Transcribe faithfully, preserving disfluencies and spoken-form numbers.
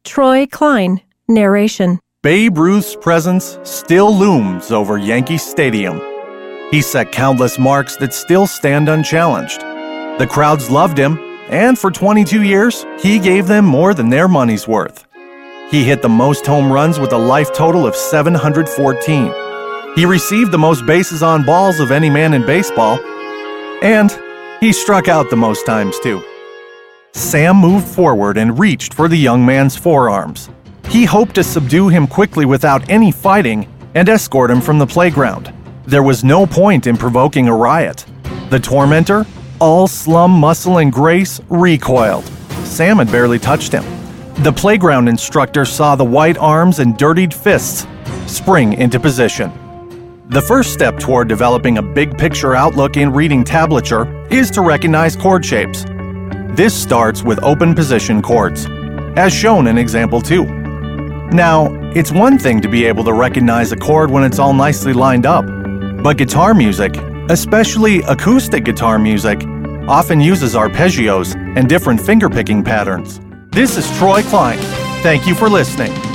Troy Klein, narration. Babe Ruth's presence still looms over Yankee Stadium. He set countless marks that still stand unchallenged. The crowds loved him, and for twenty-two years, he gave them more than their money's worth. He hit the most home runs with a life total of seven hundred fourteen. He received the most bases on balls of any man in baseball, and he struck out the most times too. Sam moved forward and reached for the young man's forearms. He hoped to subdue him quickly without any fighting and escort him from the playground. There was no point in provoking a riot. The tormentor, all slum muscle and grace, recoiled. Sam had barely touched him. The playground instructor saw the white arms and dirtied fists spring into position. The first step toward developing a big-picture outlook in reading tablature is to recognize chord shapes. This starts with open position chords, as shown in example two. Now, it's one thing to be able to recognize a chord when it's all nicely lined up, but guitar music, especially acoustic guitar music, often uses arpeggios and different finger-picking patterns. This is Troy Klein. Thank you for listening.